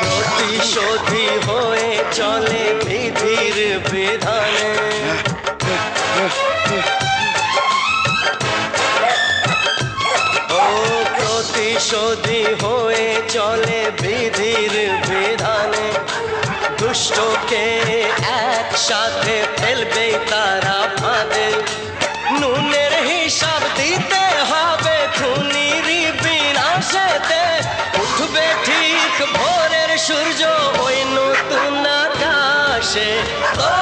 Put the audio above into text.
প্রতিশোধী হয়ে চলে বিধির বিধানে। ও প্রতিশোধী হয়ে চলে বিধির বিধানে। দুষ্টকে একসাথে ফেলবে তারা ফাঁদে। নুনের হিসাব দিতে হবে খুনির বিনাশেতে। উঠবে ঠিক ভোরের সূর্য ওই নতুন আকাশে।